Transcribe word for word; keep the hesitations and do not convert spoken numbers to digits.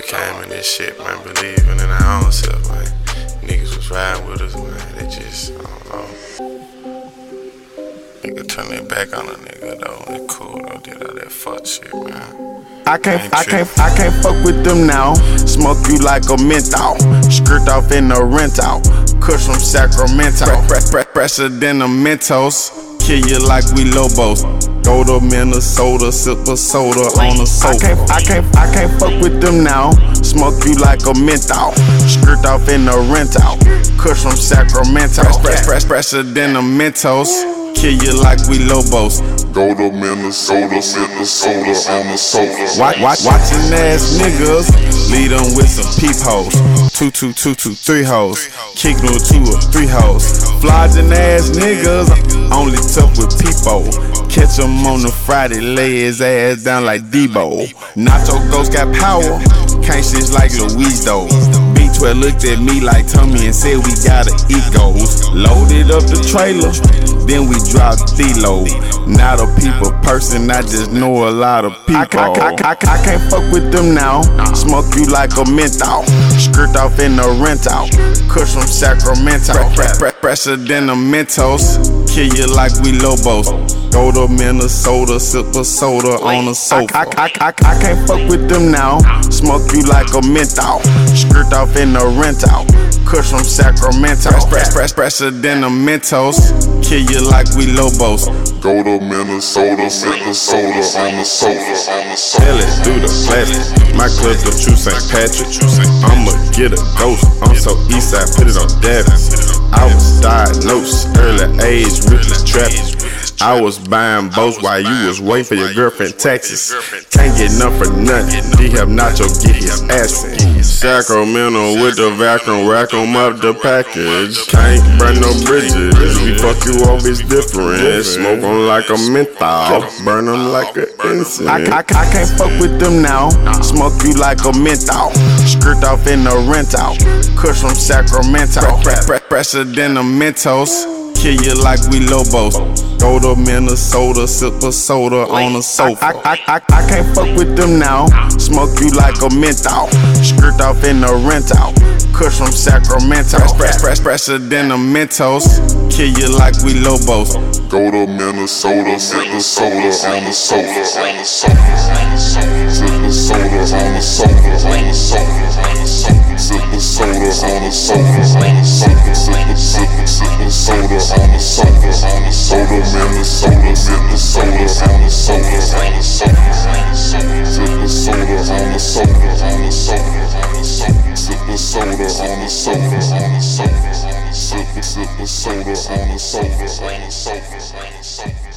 came in this shit, man, believing in our own self, man. Niggas was riding with us, man. They just, I don't know. Nigga turn their back on a nigga, though. They cool, though. Did all that fuck shit, man. I can't, I can't, I can't fuck with them now. Smoke you like a menthol. Skirt off in a rental. Kush from Sacramento. Press, press, fresher than the Mentos. Kill you like we Lobos. Go to Minnesota, sip a soda on a sofa. I can't, I can't, I can't fuck with them now. Smoke you like a menthol. Skirt off in a rental. Kush from Sacramento. Press, press, press, fresher than the Mentos. Kill you like we Lobos. Go to Minnesota, sip a soda on the sofa. Watch, watch, watching ass niggas, lead them with some peep hoes. Two, two, two, two, three hoes. Kick them with two or three hoes. Flogging ass niggas, only tough with people. Catch him on the Friday, lay his ass down like Debo. Nacho Ghost got power, can't shit like Louise though. B twelve looked at me like Tommy and said we gotta eat goals. Loaded up the trailer, then we dropped D-Load. Not a people person, I just know a lot of people. I, I, I, I, I can't fuck with them now. Smoke you like a menthol. Skirt off in a rental. Kush from Sacramento. Press, press, fresher than the Mentos. Kill you like we Lobos. Go to Minnesota, sip a soda on a sofa. I, I, I, I, I can't fuck with them now. Smoke you like a menthol. Skirt off in a rental. Kush from Sacramento. Press, press, press, fresher than the Mentos. Kill you like we Lobos. Go to Minnesota, sip a soda on the sofa. Tell it through the plastic. My club the true Saint Patrick. I'ma get a ghost. I'm so eastside, put it on data. I was diagnosed early age with the trap. I was buying boats while you was waiting for your girlfriend taxes. Can't get enough for nothing. D have Nacho get his ass in. Sacramento with the vacuum, rack 'em up the package. Can't burn no bridges. We fuck you off, it's different. Smoke 'em like a menthol, burn 'em like an incense. I, I, I can't fuck with them now. Smoke you like a menthol. Skirt off in a rental. Kush from Sacramento. Press, press, fresher than the Mentos. Kill you like we Lobos. Go to Minnesota, sip a soda on a sofa. I, I, I, I can't fuck with them now. Smoke you like a menthol. Skirt off in a rental. Kush from Sacramento. Press, press, press, fresher than the Mentos. Kill you like we Lobos. Go to Minnesota, sip a soda on the sofa. Sip a soda on the sofa. Sip a soda on the sofa. Sip a soda on the sofa. Go to Minnesota, sip a soda on the sofa. Sip a soda on the sofa. Sip a soda on the sofa. Sip a soda on the sofa.